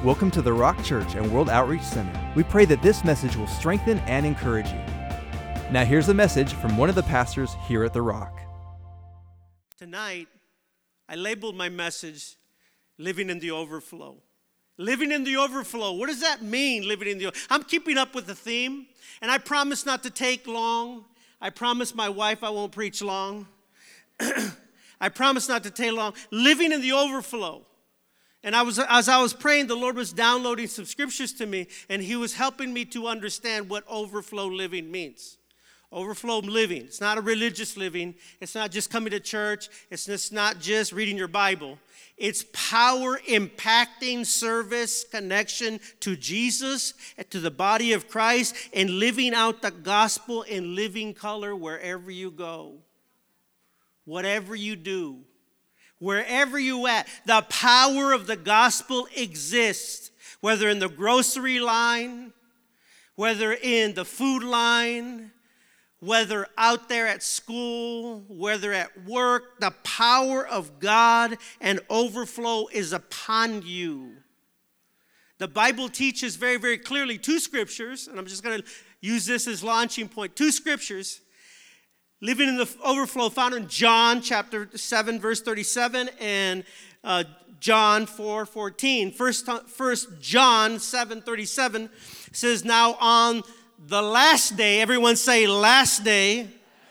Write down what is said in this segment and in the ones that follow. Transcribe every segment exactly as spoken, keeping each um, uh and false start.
Welcome to the Rock Church and World Outreach Center. We pray that this message will strengthen and encourage you. Now here's a message from one of the pastors here at the Rock. Tonight, I labeled my message, Living in the Overflow. Living in the overflow. What does that mean, living in the overflow? I'm keeping up with the theme, and I promise not to take long. I promise my wife I won't preach long. I promise not to take long. Living in the overflow. And I was, as I was praying, the Lord was downloading some scriptures to me, and He was helping me to understand what overflow living means. Overflow living. It's not a religious living. It's not just coming to church. It's just not just reading your Bible. It's power impacting service, connection to Jesus, to the body of Christ, and living out the gospel in living color wherever you go. Whatever you do. Wherever you at, the power of the gospel exists, whether in the grocery line, whether in the food line, whether out there at school, whether at work, the power of God and overflow is upon you. The Bible teaches very, very clearly two scriptures, and I'm just going to use this as launching point, two scriptures. Living in the overflow found in John chapter seven, verse thirty-seven, and uh, John four fourteen. First, first John seven thirty-seven says, now on the last day, everyone say last day,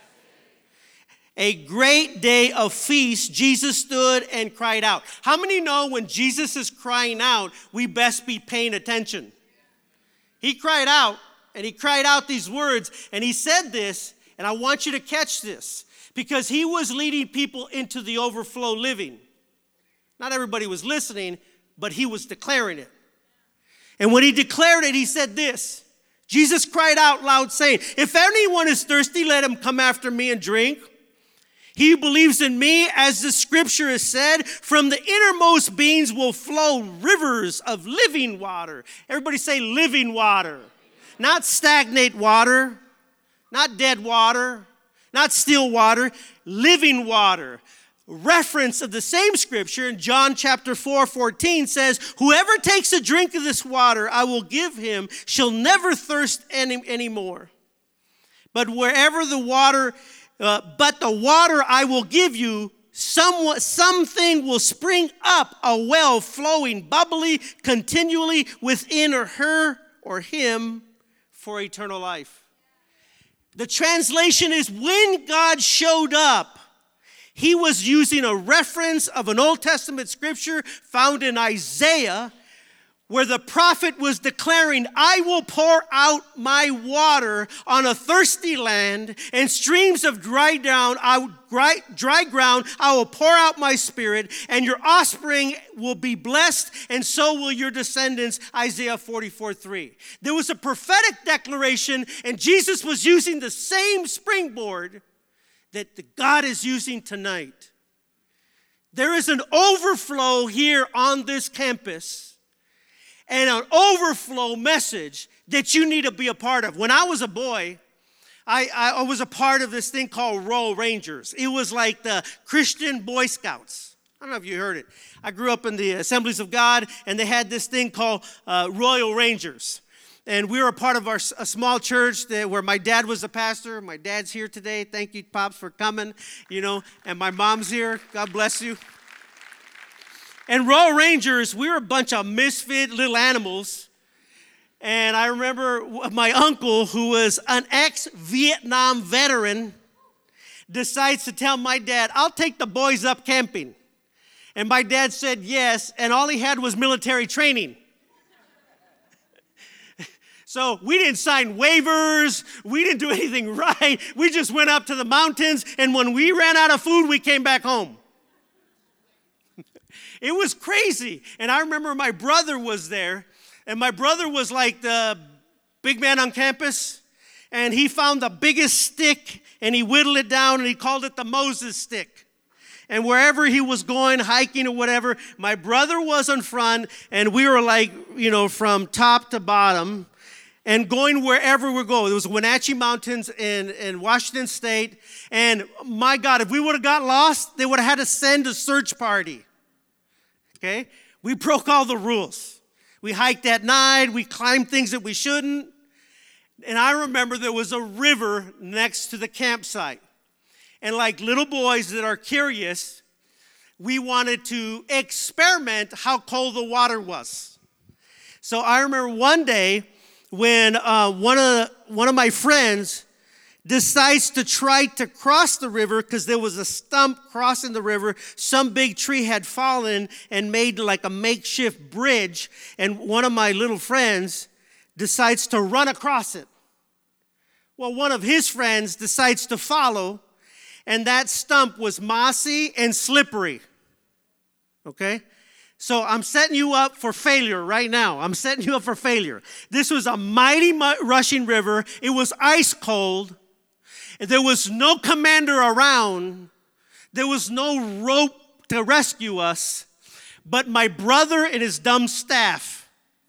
a great day of feast, Jesus stood and cried out. How many know when Jesus is crying out, we best be paying attention? He cried out, and he cried out these words, and he said this. And I want you to catch this, because he was leading people into the overflow living. Not everybody was listening, but he was declaring it. And when he declared it, he said this. Jesus cried out loud, saying, if anyone is thirsty, let him come after me and drink. He who believes in me, as the scripture has said, from the innermost beings will flow rivers of living water. Everybody say living water, not stagnate water. Not dead water, not still water, living water. Reference of the same scripture in John chapter four, fourteen says, whoever takes a drink of this water I will give him shall never thirst any anymore. But wherever the water, uh, but the water I will give you, somewhat, something will spring up, a well flowing, bubbly, continually within or her or him for eternal life. The translation is when God showed up, he was using a reference of an Old Testament scripture found in Isaiah, where the prophet was declaring, I will pour out my water on a thirsty land, and streams of dry ground, I, dry, dry ground, I will pour out my spirit, and your offspring will be blessed, and so will your descendants, Isaiah forty-four three. There was a prophetic declaration, and Jesus was using the same springboard that the God is using tonight. There is an overflow here on this campus, and an overflow message that you need to be a part of. When I was a boy, I, I was a part of this thing called Royal Rangers. It was like the Christian Boy Scouts. I don't know if you heard it. I grew up in the Assemblies of God, and they had this thing called uh, Royal Rangers. And we were a part of our, a small church that, where my dad was a pastor. My dad's here today. Thank you, Pops, for coming. You know, and my mom's here. God bless you. And Royal Rangers, we were a bunch of misfit little animals. And I remember my uncle, who was an ex-Vietnam veteran, decides to tell my dad, I'll take the boys up camping. And my dad said yes, and all he had was military training. So we didn't sign waivers. We didn't do anything right. We just went up to the mountains, and when we ran out of food, we came back home. It was crazy. And I remember my brother was there, and my brother was like the big man on campus, and he found the biggest stick, and he whittled it down, and he called it the Moses stick. And wherever he was going, hiking or whatever, my brother was in front, and we were like, you know, from top to bottom, and going wherever we're going. It was Wenatchee Mountains in, in Washington State, and my God, if we would have got lost, they would have had to send a search party. Okay? We broke all the rules. We hiked at night. We climbed things that we shouldn't. And I remember there was a river next to the campsite. And like little boys that are curious, we wanted to experiment how cold the water was. So I remember one day when uh, one of the, one of my friends decides to try to cross the river because there was a stump crossing the river. Some big tree had fallen and made like a makeshift bridge. And one of my little friends decides to run across it. Well, one of his friends decides to follow, and that stump was mossy and slippery. Okay? So I'm setting you up for failure right now. I'm setting you up for failure. This was a mighty rushing river. It was ice cold. There was no commander around. There was no rope to rescue us, but my brother and his dumb staff.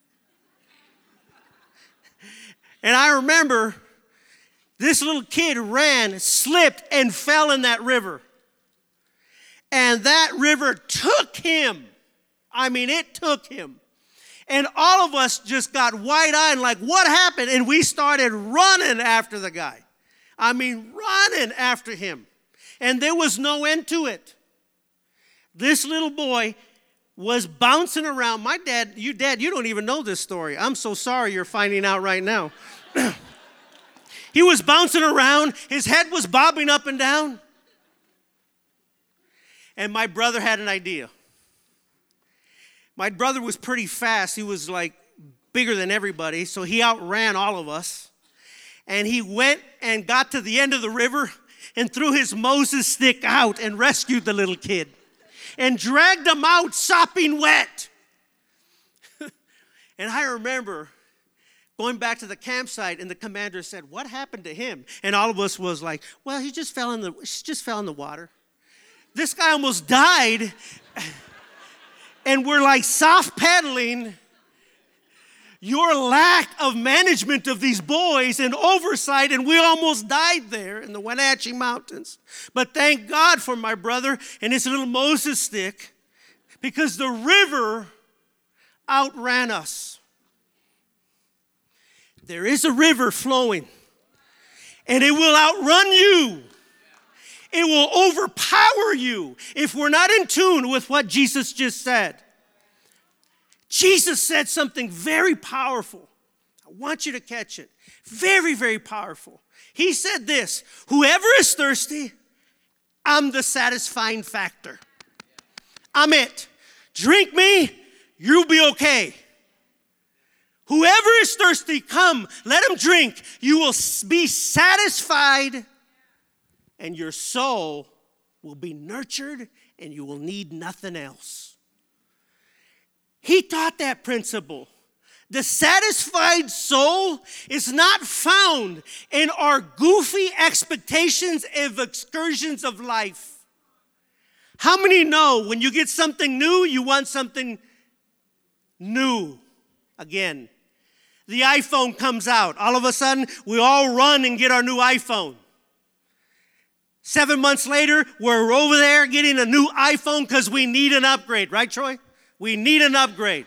And I remember this little kid ran, slipped, and fell in that river. And that river took him. I mean, it took him. And all of us just got wide-eyed like, what happened? And we started running after the guy. I mean, running after him. And there was no end to it. This little boy was bouncing around. My dad, you dad, you don't even know this story. I'm so sorry you're finding out right now. He was bouncing around. His head was bobbing up and down. And my brother had an idea. My brother was pretty fast. He was like bigger than everybody, so he outran all of us. And he went and got to the end of the river and threw his Moses stick out and rescued the little kid and dragged him out sopping wet. And I remember going back to the campsite, and the commander said, what happened to him? And all of us was like, well, he just fell in the, he just fell in the water. This guy almost died. And we're like soft pedaling your lack of management of these boys and oversight, and we almost died there in the Wenatchee Mountains. But thank God for my brother and his little Moses stick, because the river outran us. There is a river flowing, and it will outrun you. It will overpower you if we're not in tune with what Jesus just said. Jesus said something very powerful. I want you to catch it. Very, very powerful. He said this, whoever is thirsty, I'm the satisfying factor. I'm it. Drink me, you'll be okay. Whoever is thirsty, come, let him drink. You will be satisfied, and your soul will be nurtured, and you will need nothing else. He taught that principle. The satisfied soul is not found in our goofy expectations of excursions of life. How many know when you get something new, you want something new again? The iPhone comes out. All of a sudden, we all run and get our new iPhone. Seven months later, we're over there getting a new iPhone because we need an upgrade. Right, Troy? We need an upgrade.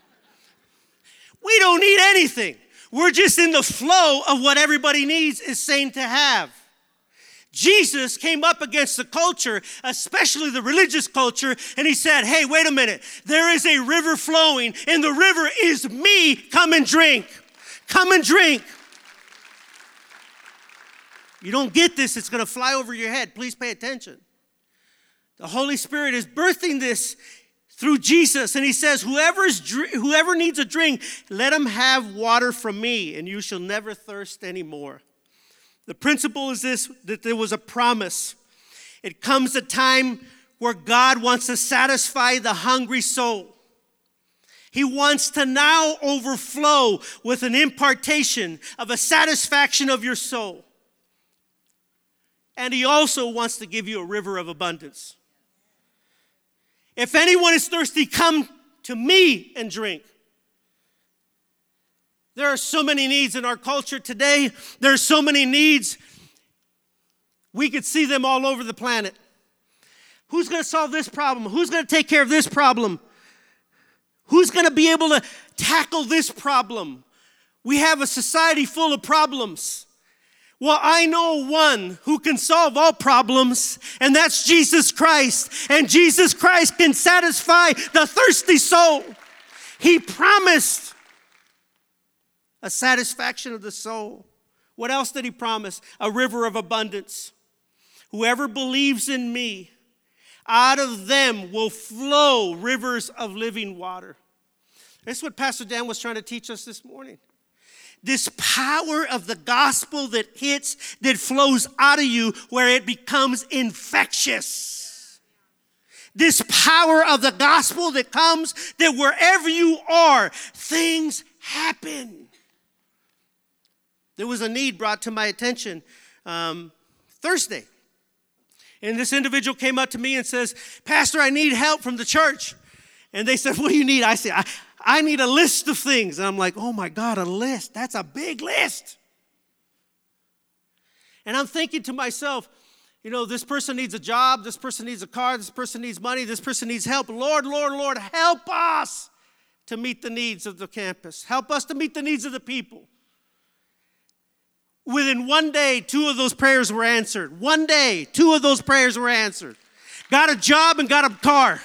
We don't need anything. We're just in the flow of what everybody needs is saying to have. Jesus came up against the culture, especially the religious culture, and he said, hey, wait a minute. There is a river flowing, and the river is me. Come and drink. Come and drink. You don't get this, it's going to fly over your head. Please pay attention. The Holy Spirit is birthing this through Jesus, and he says, whoever, is, whoever needs a drink, let him have water from me, and you shall never thirst anymore. The principle is this, that there was a promise. It comes a time where God wants to satisfy the hungry soul. He wants to now overflow with an impartation of a satisfaction of your soul. And he also wants to give you a river of abundance. If anyone is thirsty, come to me and drink. There are so many needs in our culture today. There are so many needs. We could see them all over the planet. Who's going to solve this problem? Who's going to take care of this problem? Who's going to be able to tackle this problem? We have a society full of problems. Well, I know one who can solve all problems, and that's Jesus Christ. And Jesus Christ can satisfy the thirsty soul. He promised a satisfaction of the soul. What else did he promise? A river of abundance. Whoever believes in me, out of them will flow rivers of living water. That's what Pastor Dan was trying to teach us this morning. This power of the gospel that hits, that flows out of you where it becomes infectious. This power of the gospel that comes that wherever you are, things happen. There was a need brought to my attention um, Thursday. And this individual came up to me and says, Pastor, I need help from the church. And they said, what do you need? I said, I, I need a list of things. And I'm like, oh my God, a list. That's a big list. And I'm thinking to myself, you know, this person needs a job. This person needs a car. This person needs money. This person needs help. Lord, Lord, Lord, help us to meet the needs of the campus. Help us to meet the needs of the people. Within one day, two of those prayers were answered. One day, two of those prayers were answered. Got a job and got a car.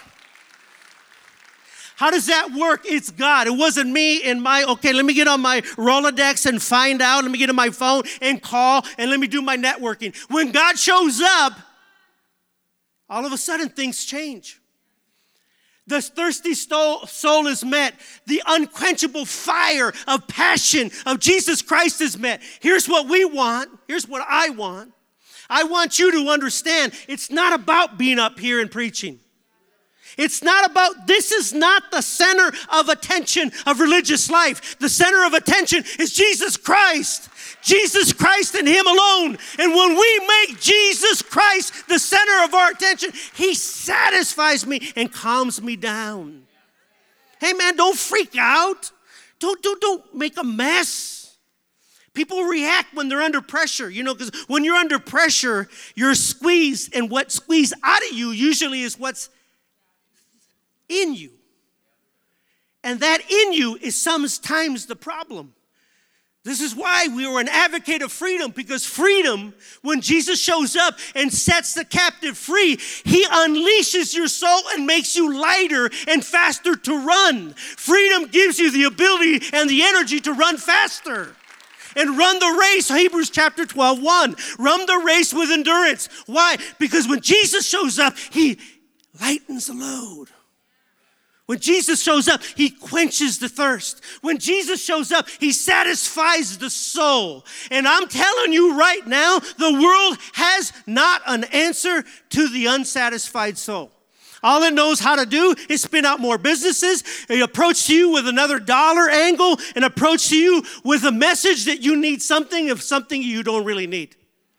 How does that work? It's God. It wasn't me and my, okay, let me get on my Rolodex and find out. Let me get on my phone and call and let me do my networking. When God shows up, all of a sudden things change. The thirsty soul is met. The unquenchable fire of passion of Jesus Christ is met. Here's what we want. Here's what I want. I want you to understand it's not about being up here and preaching. It's not about, this is not the center of attention of religious life. The center of attention is Jesus Christ. Jesus Christ and Him alone. And when we make Jesus Christ the center of our attention, He satisfies me and calms me down. Hey man, don't freak out. Don't, don't, don't make a mess. People react when they're under pressure, you know, because when you're under pressure, you're squeezed, and what squeezed out of you usually is what's in you. And that in you is sometimes the problem. This is why we are an advocate of freedom, because freedom, when Jesus shows up and sets the captive free, He unleashes your soul and makes you lighter and faster to run. Freedom gives you the ability and the energy to run faster. And run the race, Hebrews chapter twelve, one. Run the race with endurance. Why? Because when Jesus shows up, He lightens the load. When Jesus shows up, He quenches the thirst. When Jesus shows up, He satisfies the soul. And I'm telling you right now, the world has not an answer to the unsatisfied soul. All it knows how to do is spin out more businesses, and approach you with another dollar angle, and approach to you with a message that you need something of something you don't really need.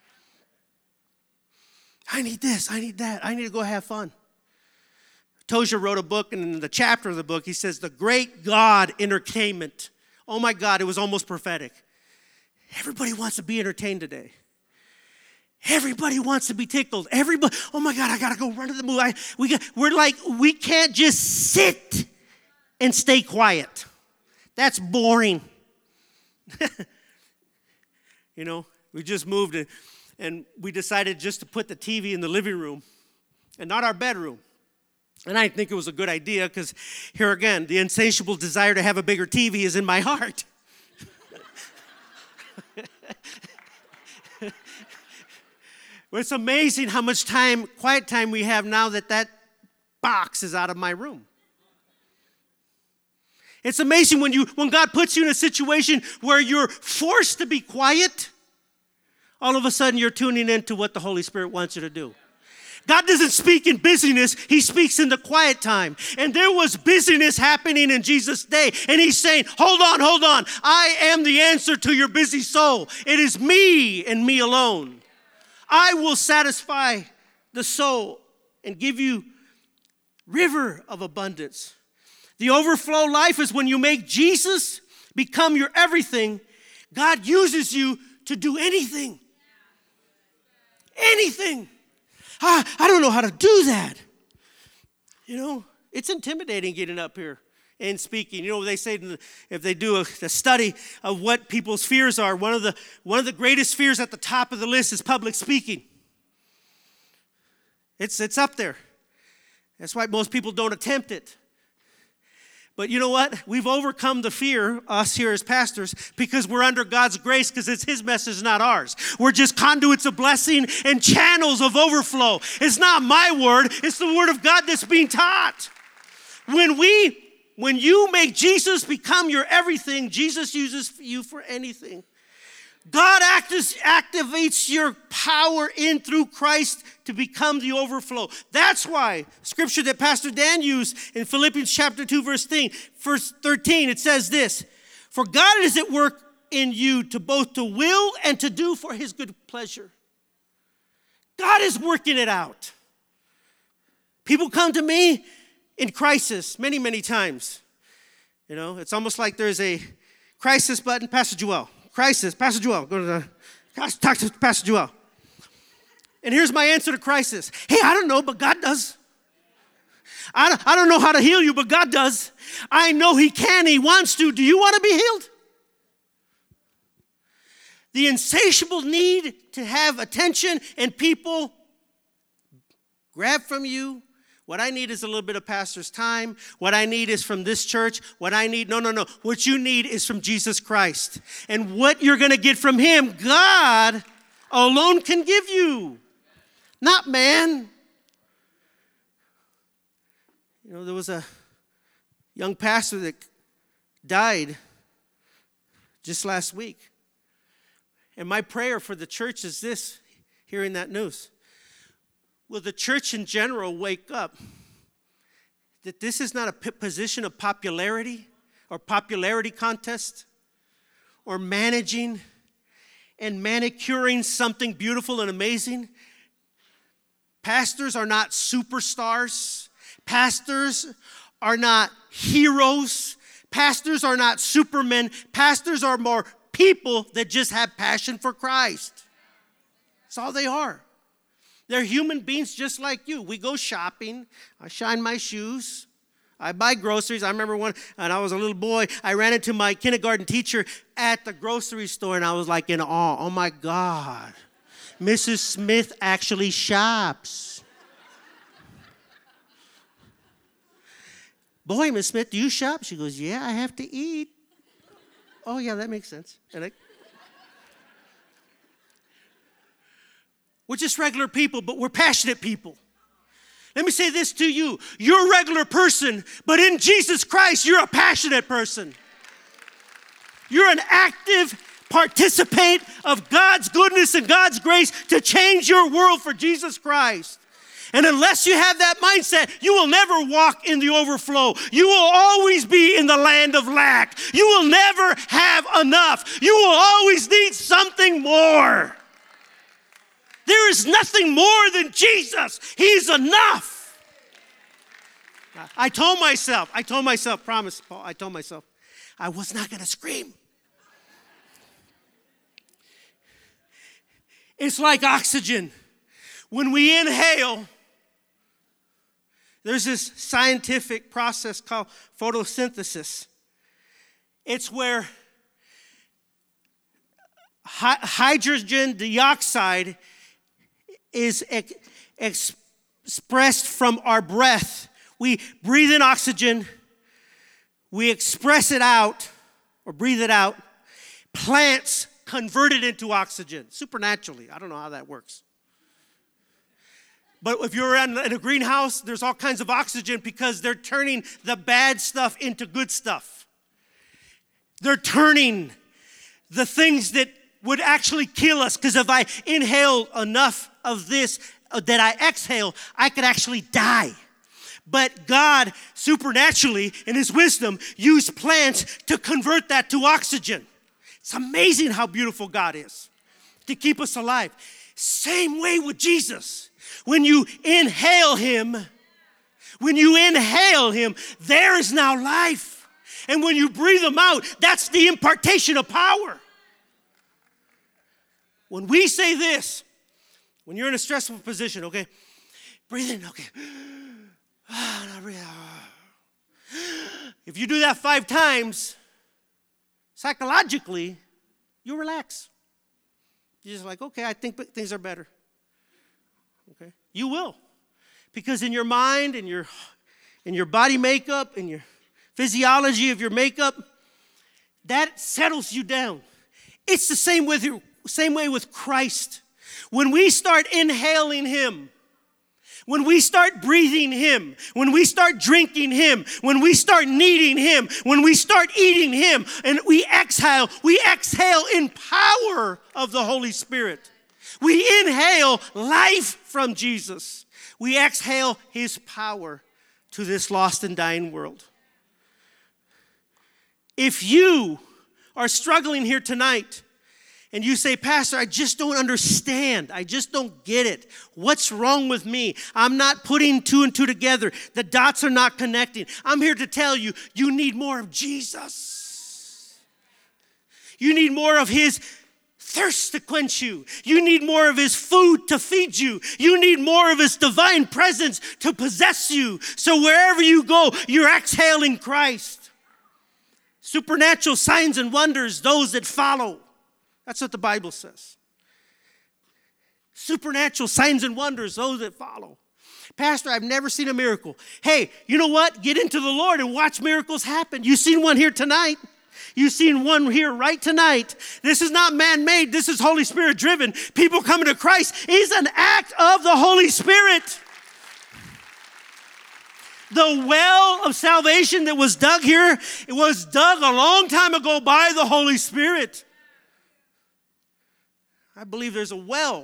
I need this, I need that, I need to go have fun. Tozer wrote a book, and in the chapter of the book, he says, the great God entertainment. Oh my God, it was almost prophetic. Everybody wants to be entertained today. Everybody wants to be tickled. Everybody, oh my God, I got to go run to the movie. I, we got, we're like, we can't just sit and stay quiet. That's boring. You know, we just moved and, and we decided just to put the T V in the living room and not our bedroom. And I think it was a good idea because here again, the insatiable desire to have a bigger T V is in my heart. Well, it's amazing how much time, quiet time we have now that that box is out of my room. It's amazing when you when God puts you in a situation where you're forced to be quiet, all of a sudden you're tuning into what the Holy Spirit wants you to do. God doesn't speak in busyness, He speaks in the quiet time. And there was busyness happening in Jesus' day. And He's saying, hold on, hold on. I am the answer to your busy soul. It is me and me alone. I will satisfy the soul and give you river of abundance. The overflow life is when you make Jesus become your everything. God uses you to do anything. Anything. I, I don't know how to do that. You know, it's intimidating getting up here in speaking. You know, they say if they do a, a study of what people's fears are, one of the one of the greatest fears at the top of the list is public speaking. It's it's up there. That's why most people don't attempt it. But you know what? We've overcome the fear, us here as pastors, because we're under God's grace, because it's His message, not ours. We're just conduits of blessing and channels of overflow. It's not my word. It's the word of God that's being taught. When we, when you make Jesus become your everything, Jesus uses you for anything. God activates your power in through Christ to become the overflow. That's why scripture that Pastor Dan used in Philippians chapter two, verse thirteen, it says this: for God is at work in you to both to will and to do for His good pleasure. God is working it out. People come to me in crisis many, many times. You know, it's almost like there's a crisis button. Pastor Joel. Crisis. Pastor Joel. Go to the, talk to Pastor Joel. And here's my answer to crisis. Hey, I don't know, but God does. I don't, I don't know how to heal you, but God does. I know He can. He wants to. Do you want to be healed? The insatiable need to have attention and people grab from you. What I need is a little bit of pastor's time. What I need is from this church. What I need, no, no, no. What you need is from Jesus Christ. And what you're going to get from Him, God alone can give you, not man. You know, there was a young pastor that died just last week. And my prayer for the church is this, hearing that news. Will the church in general wake up that this is not a p- position of popularity or popularity contest or managing and manicuring something beautiful and amazing? Pastors are not superstars. Pastors are not heroes. Pastors are not supermen. Pastors are more people that just have passion for Christ. That's all they are. They're human beings just like you. We go shopping. I shine my shoes. I buy groceries. I remember one, and I was a little boy, I ran into my kindergarten teacher at the grocery store, and I was like in awe. Oh, my God. Missus Smith actually shops. Boy, Miss Smith, do you shop? She goes, yeah, I have to eat. Oh, yeah, that makes sense. And I, we're just regular people, but we're passionate people. Let me say this to you. You're a regular person, but in Jesus Christ, you're a passionate person. You're an active participant of God's goodness and God's grace to change your world for Jesus Christ. And unless you have that mindset, you will never walk in the overflow. You will always be in the land of lack. You will never have enough. You will always need something more. There is nothing more than Jesus. He's enough. I told myself, I told myself, promise, Paul, I told myself, I was not going to scream. It's like oxygen. When we inhale, there's this scientific process called photosynthesis. It's where hi- hydrogen dioxide is ex- expressed from our breath. We breathe in oxygen, we express it out, or breathe it out. Plants convert it into oxygen, supernaturally. I don't know how that works. But if you're in a greenhouse, there's all kinds of oxygen because they're turning the bad stuff into good stuff. They're turning the things that would actually kill us, because if I inhale enough of this that I exhale, I could actually die. But God, supernaturally, in His wisdom, used plants to convert that to oxygen. It's amazing how beautiful God is to keep us alive. Same way with Jesus. When you inhale Him, when you inhale Him, there is now life. And when you breathe Him out, that's the impartation of power. When we say this, when you're in a stressful position, okay, breathe in, okay. If you do that five times, psychologically, you relax. You're just like, okay, I think things are better. Okay, you will. Because in your mind, in your, in your body makeup, in your physiology of your makeup, that settles you down. It's the same with you, same way with Christ. When we start inhaling him, when we start breathing him, when we start drinking him, when we start needing him, when we start eating him, and we exhale, we exhale in power of the Holy Spirit. We inhale life from Jesus. We exhale his power to this lost and dying world. If you are struggling here tonight, and you say, Pastor, I just don't understand. I just don't get it. What's wrong with me? I'm not putting two and two together. The dots are not connecting. I'm here to tell you, you need more of Jesus. You need more of his thirst to quench you. You need more of his food to feed you. You need more of his divine presence to possess you. So wherever you go, you're exhaling Christ. Supernatural signs and wonders, those that follow. That's what the Bible says. Supernatural signs and wonders, those that follow. Pastor, I've never seen a miracle. Hey, you know what? Get into the Lord and watch miracles happen. You've seen one here tonight. You've seen one here right tonight. This is not man-made. This is Holy Spirit driven. People coming to Christ is an act of the Holy Spirit. The well of salvation that was dug here, it was dug a long time ago by the Holy Spirit. I believe there's a well.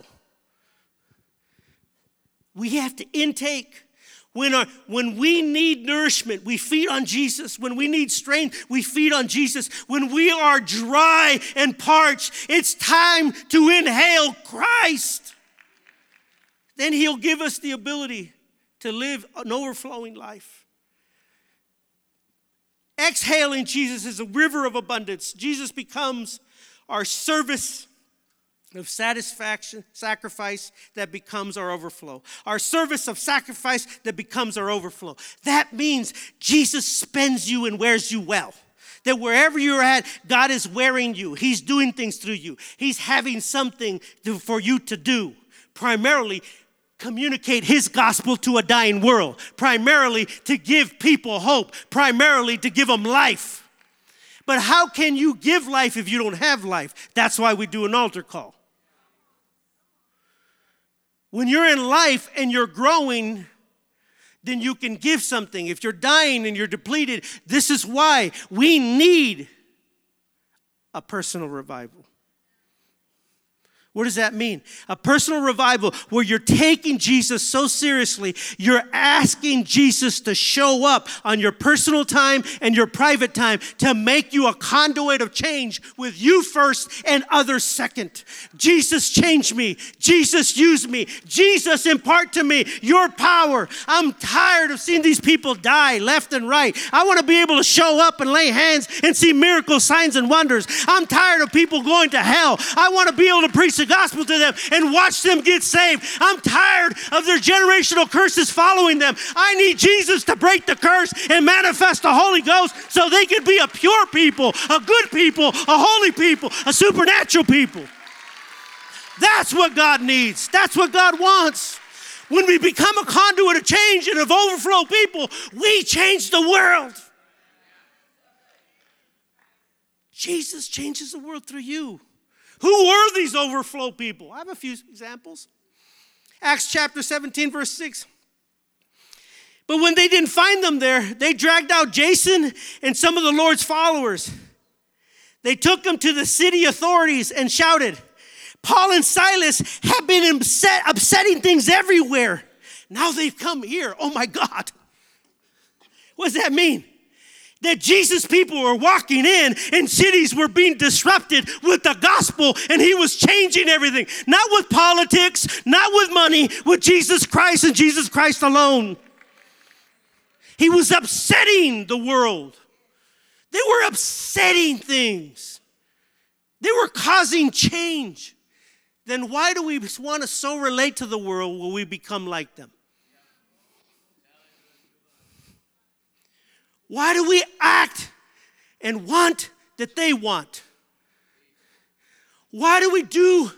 We have to intake. When, our, when we need nourishment, we feed on Jesus. When we need strength, we feed on Jesus. When we are dry and parched, it's time to inhale Christ. Then he'll give us the ability to live an overflowing life. Exhaling Jesus is a river of abundance. Jesus becomes our service of satisfaction, sacrifice that becomes our overflow. Our service of sacrifice that becomes our overflow. That means Jesus spends you and wears you well. That wherever you're at, God is wearing you. He's doing things through you. He's having something to, for you to do. Primarily, communicate his gospel to a dying world. Primarily, to give people hope. Primarily, to give them life. But how can you give life if you don't have life? That's why we do an altar call. When you're in life and you're growing, then you can give something. If you're dying and you're depleted, this is why we need a personal revival. What does that mean? A personal revival where you're taking Jesus so seriously, you're asking Jesus to show up on your personal time and your private time to make you a conduit of change with you first and others second. Jesus, change me. Jesus, use me. Jesus, impart to me your power. I'm tired of seeing these people die left and right. I want to be able to show up and lay hands and see miracles, signs, and wonders. I'm tired of people going to hell. I want to be able to preach the gospel to them and watch them get saved. I'm tired of their generational curses following them. I need Jesus to break the curse and manifest the Holy Ghost so they can be a pure people, a good people, a holy people, a supernatural people. That's what God needs. That's what God wants. When we become a conduit of change and of overflow people, we change the world. Jesus changes the world through you. Who were these overflow people? I have a few examples. Acts chapter seventeen, verse six. But when they didn't find them there, they dragged out Jason and some of the Lord's followers. They took them to the city authorities and shouted, Paul and Silas have been upset, upsetting things everywhere. Now they've come here. Oh my God. What does that mean? That Jesus people were walking in and cities were being disrupted with the gospel and he was changing everything. Not with politics, not with money, with Jesus Christ and Jesus Christ alone. He was upsetting the world. They were upsetting things. They were causing change. Then why do we want to so relate to the world when we become like them? Why do we act and want that they want? Why do we do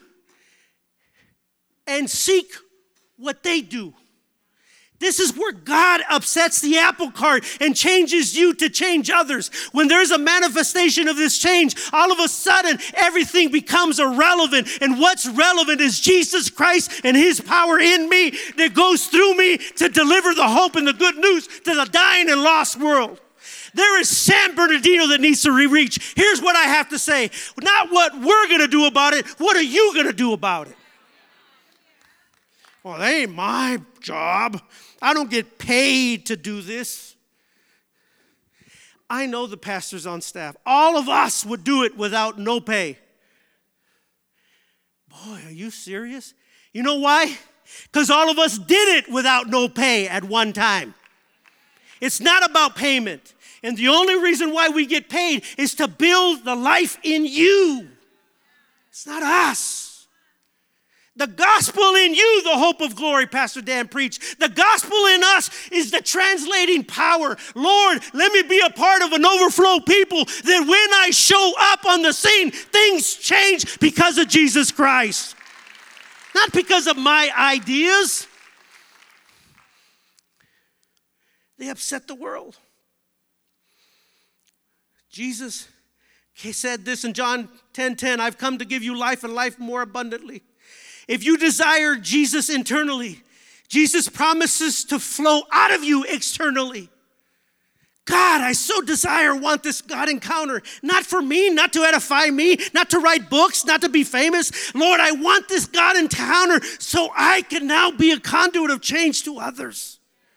and seek what they do? This is where God upsets the apple cart and changes you to change others. When there's a manifestation of this change, all of a sudden, everything becomes irrelevant. And what's relevant is Jesus Christ and his power in me that goes through me to deliver the hope and the good news to the dying and lost world. There is San Bernardino that needs to re-reach. Here's what I have to say. Not what we're going to do about it. What are you going to do about it? Well, that ain't my job. I don't get paid to do this. I know the pastors on staff. All of us would do it without no pay. Boy, are you serious? You know why? Because all of us did it without no pay at one time. It's not about payment. And the only reason why we get paid is to build the life in you. It's not us. The gospel in you, the hope of glory, Pastor Dan preached. The gospel in us is the translating power. Lord, let me be a part of an overflow people that when I show up on the scene, things change because of Jesus Christ. Not because of my ideas. They upset the world. Jesus said this in John ten ten, I've come to give you life and life more abundantly. If you desire Jesus internally, Jesus promises to flow out of you externally. God, I so desire, want this God encounter. Not for me, not to edify me, not to write books, not to be famous. Lord, I want this God encounter so I can now be a conduit of change to others.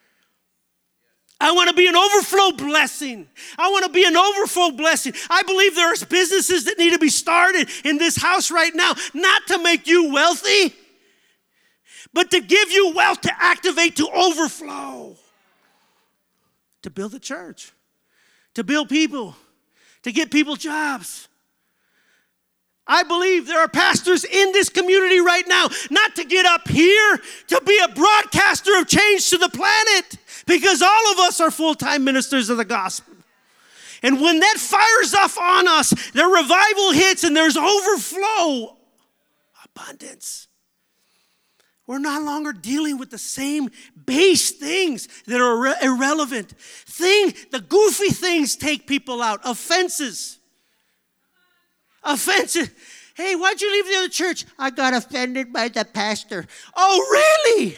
I want to be an overflow blessing. I want to be an overflow blessing. I believe there's businesses that need to be started in this house right now, not to make you wealthy, but to give you wealth to activate, to overflow, to build a church, to build people, to get people jobs. I believe there are pastors in this community right now, not to get up here, to be a broadcaster of change to the planet, because all of us are full-time ministers of the gospel. And when that fires off on us, the revival hits and there's overflow, abundance. We're no longer dealing with the same base things that are irre- irrelevant. Thing, the goofy things take people out. Offenses. Offenses. Hey, why'd you leave the other church? I got offended by the pastor. Oh, really?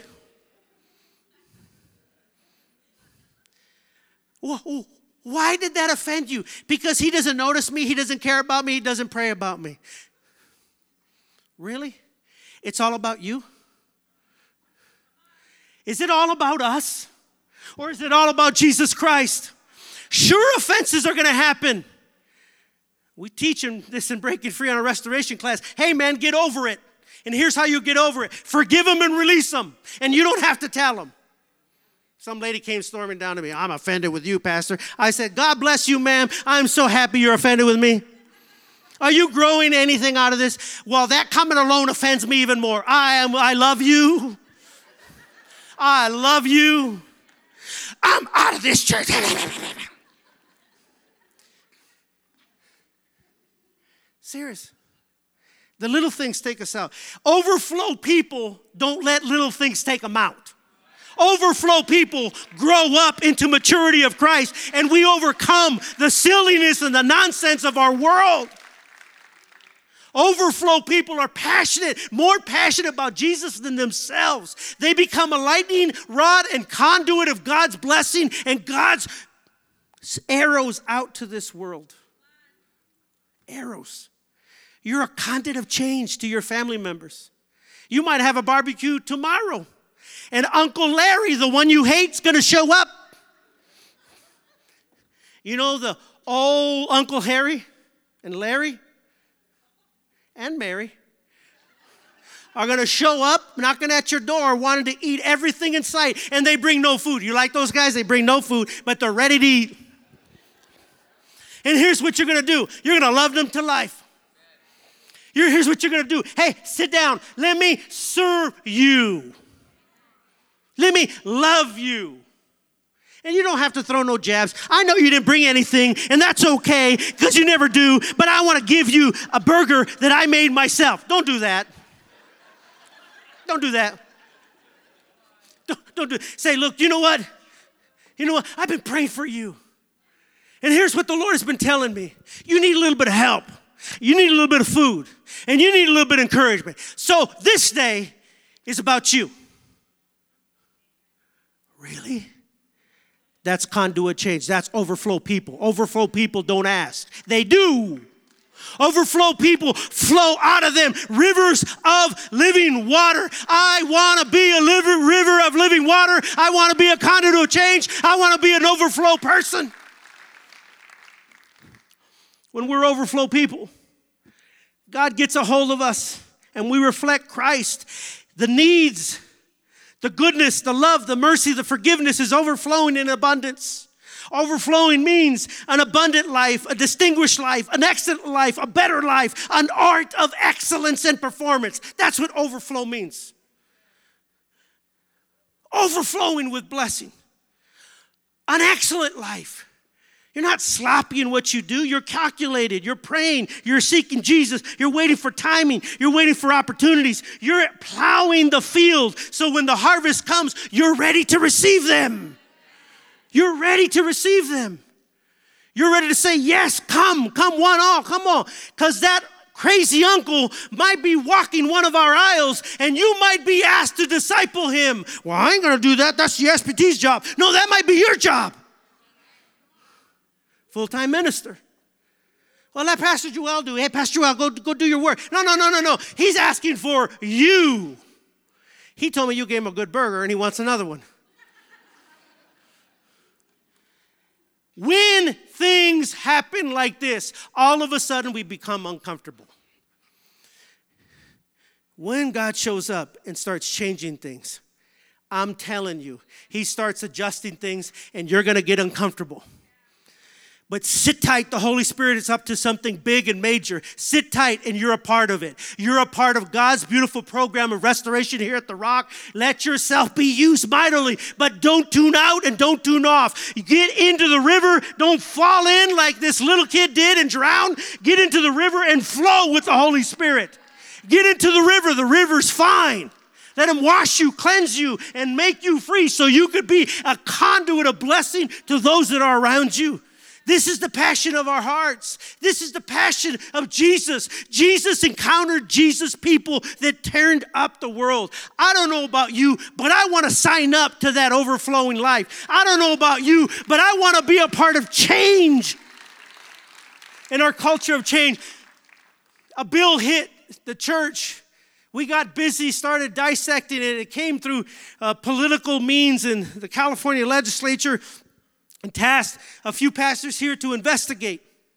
Why did that offend you? Because he doesn't notice me, he doesn't care about me, he doesn't pray about me. Really? It's all about you? Is it all about us? Or is it all about Jesus Christ? Sure, offenses are going to happen. We teach them this in Breaking Free on a restoration class. Hey, man, get over it. And here's how you get over it. Forgive them and release them. And you don't have to tell them. Some lady came storming down to me. I'm offended with you, Pastor. I said, God bless you, ma'am. I'm so happy you're offended with me. Are you growing anything out of this? Well, that comment alone offends me even more. I am. I love you. I love you. I'm out of this church. Serious. The little things take us out. Overflow people don't let little things take them out. Overflow people grow up into maturity of Christ, and we overcome the silliness and the nonsense of our world. Overflow people are passionate, more passionate about Jesus than themselves. They become a lightning rod and conduit of God's blessing and God's arrows out to this world. Arrows. You're a conduit of change to your family members. You might have a barbecue tomorrow. And Uncle Larry, the one you hate, is going to show up. You know the old Uncle Harry and Larry and Mary are going to show up, knocking at your door, wanting to eat everything in sight, and they bring no food. You like those guys? They bring no food, but they're ready to eat. And here's what you're going to do. You're going to love them to life. You're, here's what you're going to do. Hey, sit down. Let me serve you. Let me love you. And you don't have to throw no jabs. I know you didn't bring anything, and that's okay, because you never do, but I want to give you a burger that I made myself. Don't do that. Don't do that. Don't, don't do it. Say, look, you know what? You know what? I've been praying for you. And here's what the Lord has been telling me. You need a little bit of help. You need a little bit of food. And you need a little bit of encouragement. So this day is about you. Really? That's conduit change. That's overflow people. Overflow people don't ask. They do. Overflow people flow out of them rivers of living water. I want to be a liver, river of living water. I want to be a conduit of change. I want to be an overflow person. When we're overflow people, God gets a hold of us and we reflect Christ. The needs, the goodness, the love, the mercy, the forgiveness is overflowing in abundance. Overflowing means an abundant life, a distinguished life, an excellent life, a better life, an art of excellence and performance. That's what overflow means. Overflowing with blessing. An excellent life. You're not sloppy in what you do. You're calculated. You're praying. You're seeking Jesus. You're waiting for timing. You're waiting for opportunities. You're plowing the field so when the harvest comes, you're ready to receive them. You're ready to receive them. You're ready to say, yes, come, come one all, come on. Because that crazy uncle might be walking one of our aisles and you might be asked to disciple him. Well, I ain't going to do that. That's the S P T's job. No, that might be your job. Full-time minister. Well, let Pastor Joel do. Hey, Pastor Joel, go, go do your work. No, no, no, no, no. He's asking for you. He told me you gave him a good burger and he wants another one. When things happen like this, all of a sudden we become uncomfortable. When God shows up and starts changing things, I'm telling you, he starts adjusting things and you're going to get uncomfortable. But sit tight, the Holy Spirit is up to something big and major. Sit tight and you're a part of it. You're a part of God's beautiful program of restoration here at The Rock. Let yourself be used mightily, but don't tune out and don't tune off. Get into the river. Don't fall in like this little kid did and drown. Get into the river and flow with the Holy Spirit. Get into the river. The river's fine. Let him wash you, cleanse you, and make you free so you could be a conduit of blessing to those that are around you. This is the passion of our hearts. This is the passion of Jesus. Jesus encountered Jesus people that turned up the world. I don't know about you, but I want to sign up to that overflowing life. I don't know about you, but I want to be a part of change in our culture of change. A bill hit the church. We got busy, started dissecting it. It came through uh, political means in the California legislature. And tasked a few pastors here to investigate.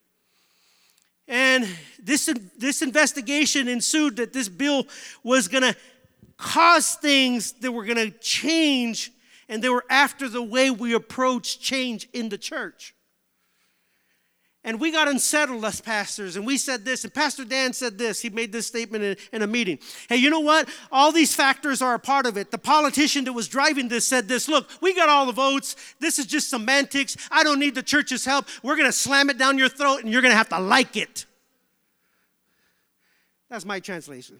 And this, this investigation ensued that this bill was going to cause things that were going to change, and they were after the way we approach change in the church. And we got unsettled as pastors, and we said this, and Pastor Dan said this. He made this statement in, in a meeting. Hey, you know what? All these factors are a part of it. The politician that was driving this said this, look, we got all the votes. This is just semantics. I don't need the church's help. We're going to slam it down your throat, and you're going to have to like it. That's my translation.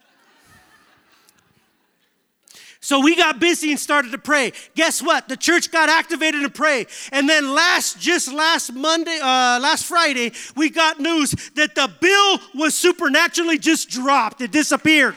So we got busy and started to pray. Guess what? The church got activated to pray. And then last, just last Monday, uh, last Friday, we got news that the bill was supernaturally just dropped. It disappeared.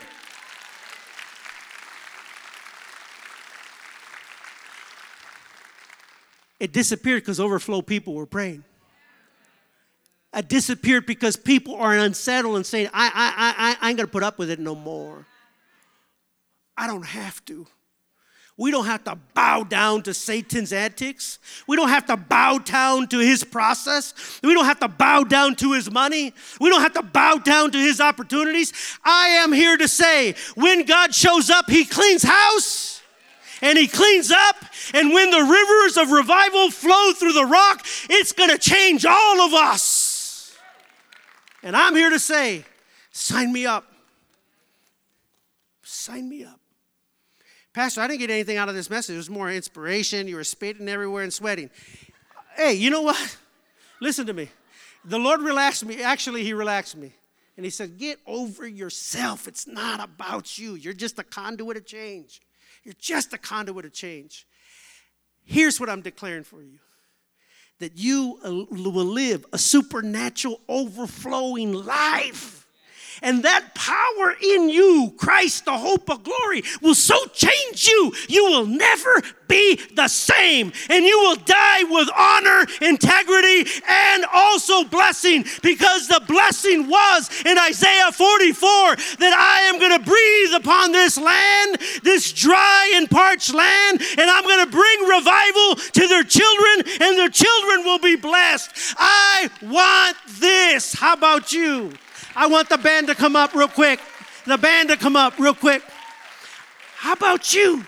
It disappeared because overflow people were praying. It disappeared because people are unsettled and saying, I, I, I, I ain't going to put up with it no more. I don't have to. We don't have to bow down to Satan's antics. We don't have to bow down to his process. We don't have to bow down to his money. We don't have to bow down to his opportunities. I am here to say, when God shows up, he cleans house and he cleans up. And when the rivers of revival flow through the rock, it's going to change all of us. And I'm here to say, sign me up. Sign me up. Pastor, I didn't get anything out of this message. It was more inspiration. You were spitting everywhere and sweating. Hey, you know what? Listen to me. The Lord relaxed me. Actually, he relaxed me. And he said, get over yourself. It's not about you. You're just a conduit of change. You're just a conduit of change. Here's what I'm declaring for you. That you will live a supernatural, overflowing life. And that power in you, Christ, the hope of glory, will so change you, you will never be the same. And you will die with honor, integrity, and also blessing. Because the blessing was in Isaiah forty-four that I am going to breathe upon this land, this dry and parched land, and I'm going to bring revival to their children, and their children will be blessed. I want this. How about you? I want the band to come up real quick. The band to come up real quick. How about you?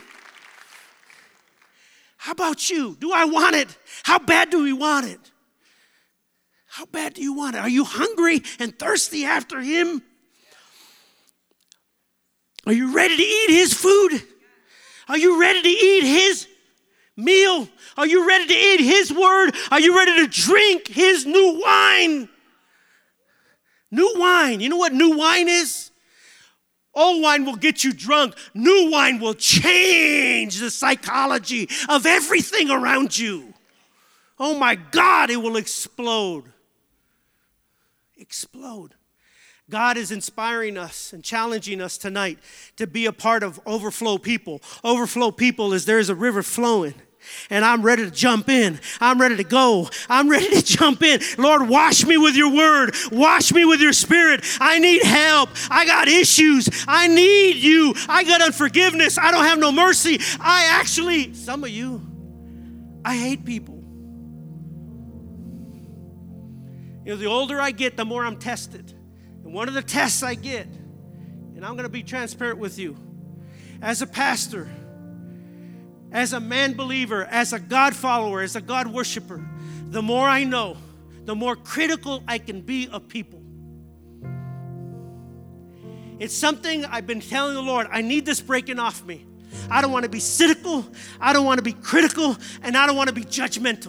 How about you? Do I want it? How bad do we want it? How bad do you want it? Are you hungry and thirsty after him? Are you ready to eat his food? Are you ready to eat his meal? Are you ready to eat his word? Are you ready to drink his new wine? New wine. You know what new wine is? Old wine will get you drunk. New wine will change the psychology of everything around you. Oh my God, it will explode. Explode. God is inspiring us and challenging us tonight to be a part of overflow people. Overflow people is there is a river flowing. And I'm ready to jump in. I'm ready to go. I'm ready to jump in. Lord, wash me with your word. Wash me with your spirit. I need help. I got issues. I need you. I got unforgiveness. I don't have no mercy. I actually, some of you, I hate people. You know, the older I get, the more I'm tested. And one of the tests I get, and I'm going to be transparent with you, as a pastor, as a man believer, as a God follower, as a God worshiper, the more I know, the more critical I can be of people. It's something I've been telling the Lord, I need this breaking off me. I don't want to be cynical, I don't want to be critical, and I don't want to be judgmental.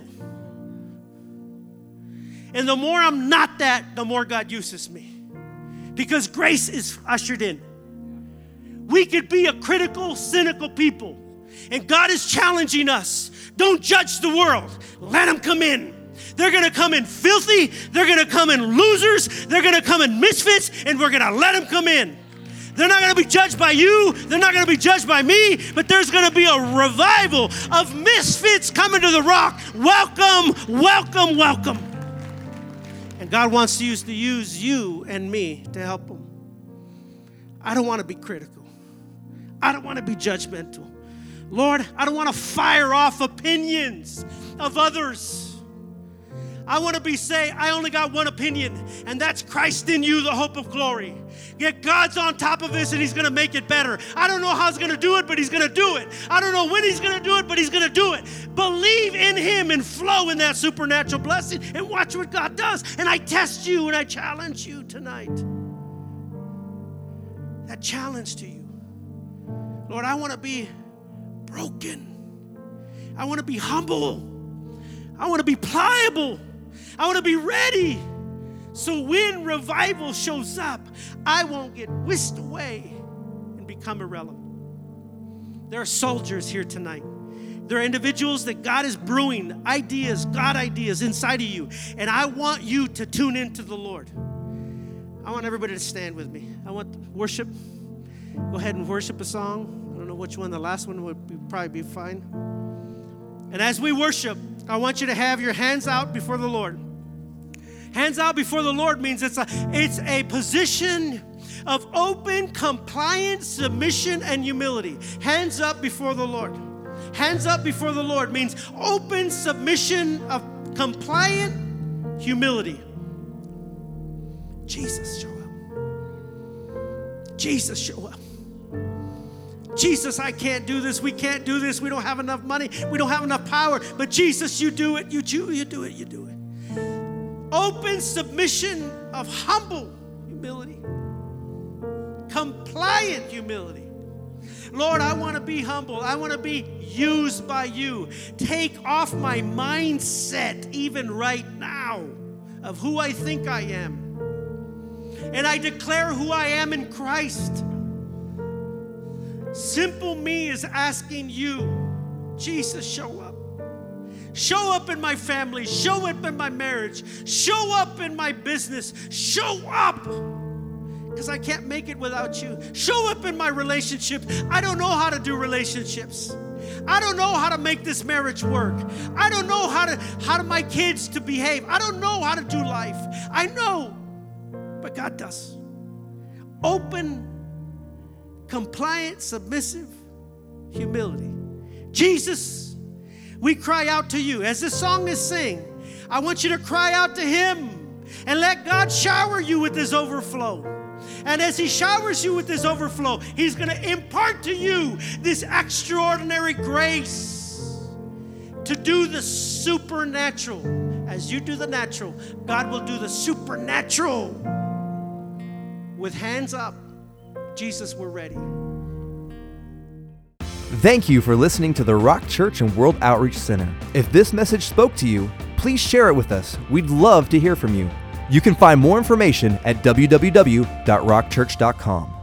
And the more I'm not that, the more God uses me. Because grace is ushered in. We could be a critical, cynical people. And God is challenging us. Don't judge the world. Let them come in. They're going to come in filthy. They're going to come in losers. They're going to come in misfits. And we're going to let them come in. They're not going to be judged by you. They're not going to be judged by me. But there's going to be a revival of misfits coming to the rock. Welcome, welcome, welcome. And God wants to use, to use you and me to help them. I don't want to be critical. I don't want to be judgmental. Lord, I don't want to fire off opinions of others. I want to be say, I only got one opinion, and that's Christ in you, the hope of glory. Yet God's on top of this, and he's going to make it better. I don't know how he's going to do it, but he's going to do it. I don't know when he's going to do it, but he's going to do it. Believe in him and flow in that supernatural blessing and watch what God does. And I test you and I challenge you tonight. That challenge to you. Lord, I want to be broken. I want to be humble. I want to be pliable. I want to be ready. So when revival shows up, I won't get whisked away and become irrelevant. There are soldiers here tonight. There are individuals that God is brewing ideas, God ideas inside of you. And I want you to tune into the Lord. I want everybody to stand with me. I want worship. Go ahead and worship a song. I don't know which one. The last one would be, probably be fine. And as we worship, I want you to have your hands out before the Lord. Hands out before the Lord means it's a, it's a position of open, compliant submission and humility. Hands up before the Lord. Hands up before the Lord means open submission of compliant humility. Jesus, show up. Jesus, show up. Jesus, I can't do this. We can't do this. We don't have enough money. We don't have enough power. But Jesus, you do it. You do, you do it. You do it. Open submission of humble humility. Compliant humility. Lord, I want to be humble. I want to be used by you. Take off my mindset, even right now, of who I think I am. And I declare who I am in Christ. Simple me is asking you, Jesus, show up. Show up in my family. Show up in my marriage. Show up in my business. Show up. Because I can't make it without you. Show up in my relationships. I don't know how to do relationships. I don't know how to make this marriage work. I don't know how to how to my kids to behave. I don't know how to do life. I know, but God does. Open, compliant, submissive humility. Jesus, we cry out to you. As this song is sing, I want you to cry out to him and let God shower you with his overflow. And as he showers you with this overflow, he's going to impart to you this extraordinary grace to do the supernatural. As you do the natural, God will do the supernatural. With hands up, Jesus, we're ready. Thank you for listening to the Rock Church and World Outreach Center. If this message spoke to you, please share it with us. We'd love to hear from you. You can find more information at w w w dot rock church dot com.